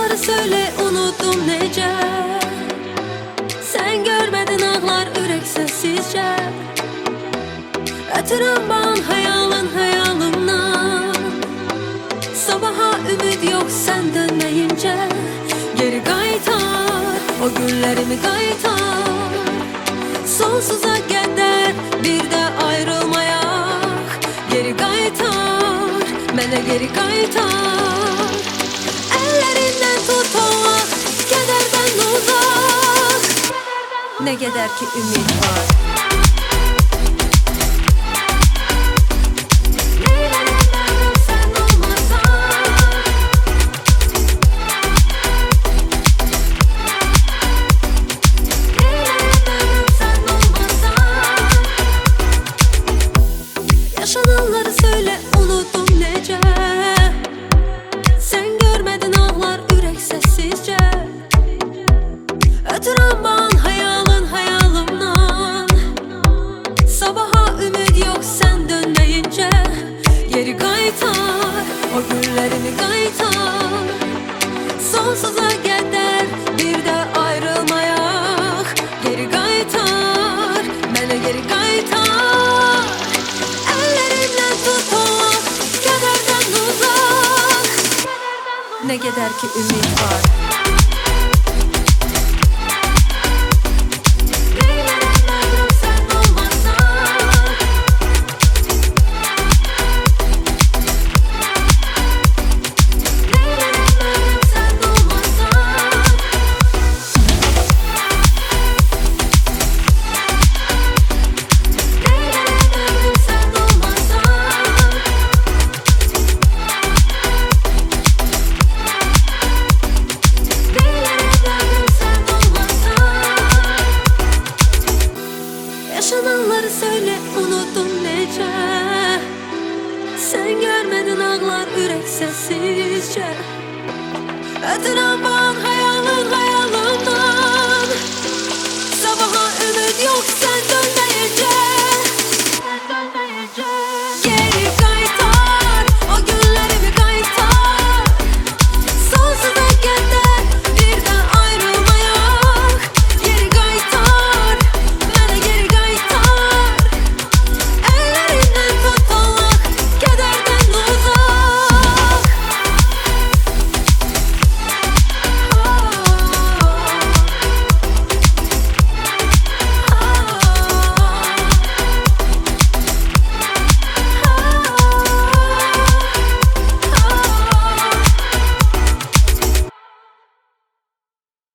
Yaşananları söyle unuttum nece. Sen görmedin ağlar ürek sessizce. Ötürüm ben hayalımdan. Sabaha ümid yok sen dönmeyince. Geri kaytar o günlerimi kaytar. Sonsuza kadar bir de ayrılmayak. Geri kaytar, mene geri kaytar. Ellerinden tut olmak, kederden uzak. Ne kadar ki ümit var. Yaşananları söyle unuttum nece. Sen görmedin ağlar ürek sessizce. Ötürüm ben hayalımdan. Sabaha ümid yok sen dönmeyince. Geri kaytar o günlerimi kaytar. Sonsuza kadar bir de ayrılmayak. Geri kaytar, bana geri kaytar. Ne kadar ki ümit var. Yaşananları söyle unuttum nece. Sen görmedin ağlar ürek sessizce. Ötürüm ben hayalımdan. Sabaha ümit yoksa